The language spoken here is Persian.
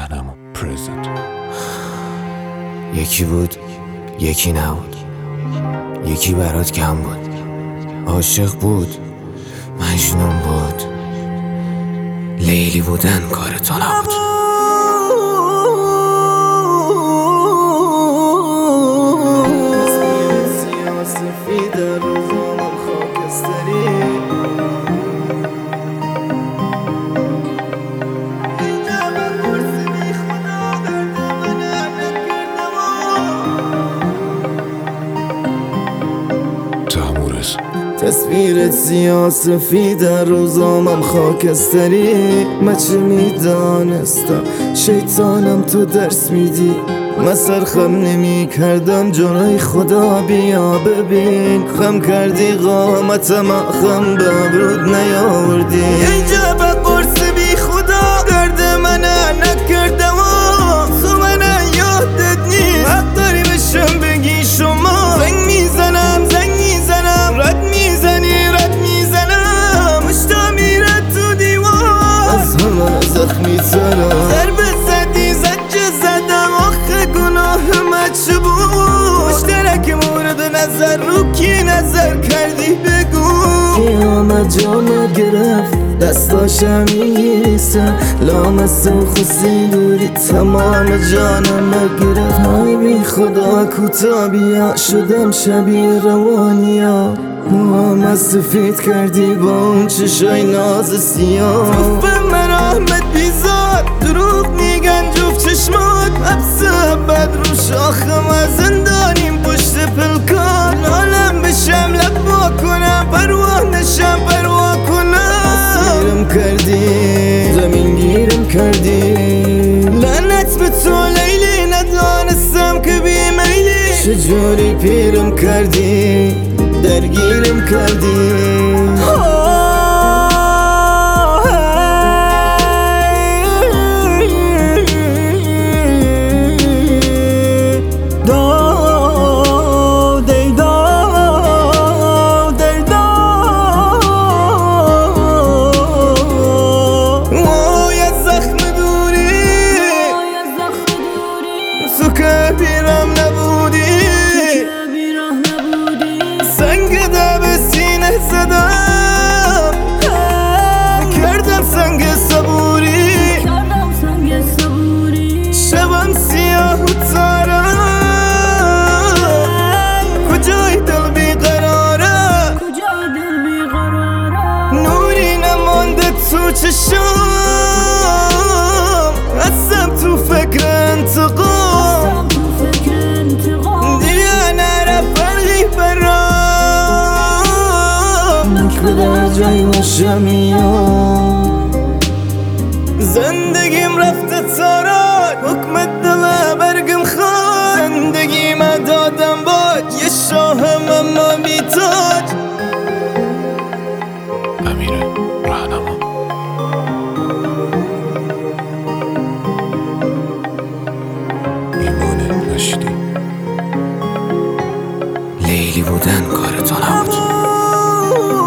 رهنما پرزنت. یکی بود یکی نبود، یکی برات کم بود، عاشق بود مجنون بود، لیلی بودن کار تو نبود. تصویرت سیاه سفید در روزامم خاکستری. من چه میدانستم شیطانم تو درس میدی. من سرخم نمی کردم جلوی خدا بیا ببین. خم کردی قامتم خم به ابرود نیاوردی. اینجا به قرص بی خدا درد من نکردم تو من یادت نیست. حق داری بشم بگی شما زنگ میزنم رد میزنم مشتا میره تو دیوار. از همه زخمی ترم ضربه زدی زجه زدم آخه گناه من چه بود؟ مشترک مورد نظر رو کی نظر کردی بگو. قیامت جامو گرفت دستاشم میگیسم لامست و خوصی دوری تمام جانم گرفت. های بی خدا کوتا بیا شدم شبیه روانیا. موام سفید کردی با اون چشای ناز سیاه. توف من احمد بیزار دروغ میگن جفت چشمات. حبس بد رو شاخم از زندانیم پشت پلکان. نالم بشم لبا کنم پروا نشم پروا کنم. اسیرم کردی زمین گیرم کردی. لعنت به تو لیلی ندانستم که بیمیلی. چجوری پیرم کردی درگیرم کردی. تو که بیرم نبودی سنگ به سینه زدم کردم سنگ صبوری. شبم سیاه و تارم کجای دل بیقراره. نوری نمانده تو چشم هستم تو فکر انتقام. دیگه نره فرقی برام کدر جای باشم یا زندگیم رفته تارات. حکمت دل برگم خواد زندگیم دادم باج یه شاهم اما بی تاج. امیر رهنما. میمونه نشدی. لیلی بودن کار تو نبود.